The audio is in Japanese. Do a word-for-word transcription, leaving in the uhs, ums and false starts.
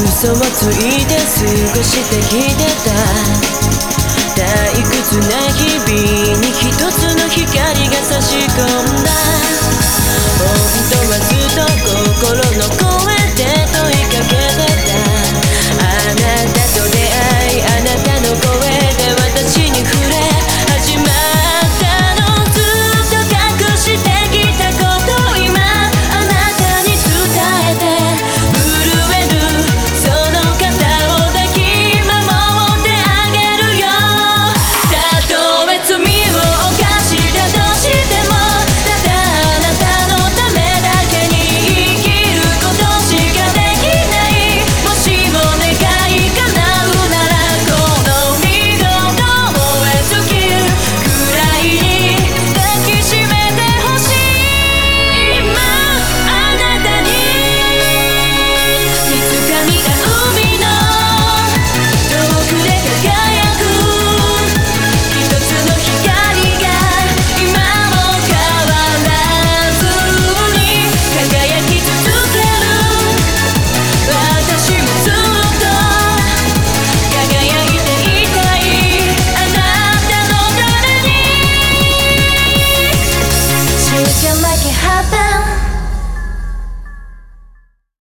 嘘をついて過ごしてきてた退屈な日々に一つの光が差し込んだ本当はずっと心の声